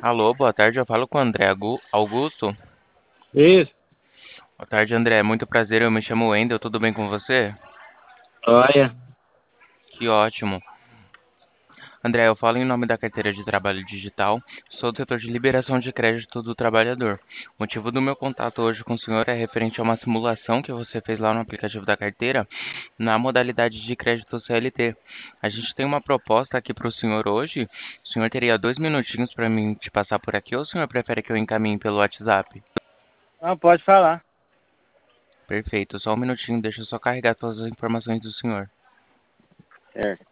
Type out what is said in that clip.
Alô, boa tarde. Eu falo com o André Augusto. Isso, Boa tarde, André. Muito prazer. Eu me chamo Wendel. Tudo bem com você? olha. Que ótimo. André, eu falo em nome da carteira de trabalho digital. Sou do setor de liberação de crédito do trabalhador. O motivo do meu contato hoje com o senhor é referente a uma simulação que você fez lá no aplicativo da carteira, na modalidade de crédito CLT. A gente tem uma proposta aqui para o senhor hoje. O senhor teria 2 minutinhos para mim te passar por aqui ou o senhor prefere que eu encaminhe pelo WhatsApp? Não, pode falar. Perfeito, só um minutinho, deixa eu só carregar todas as informações do senhor. Certo.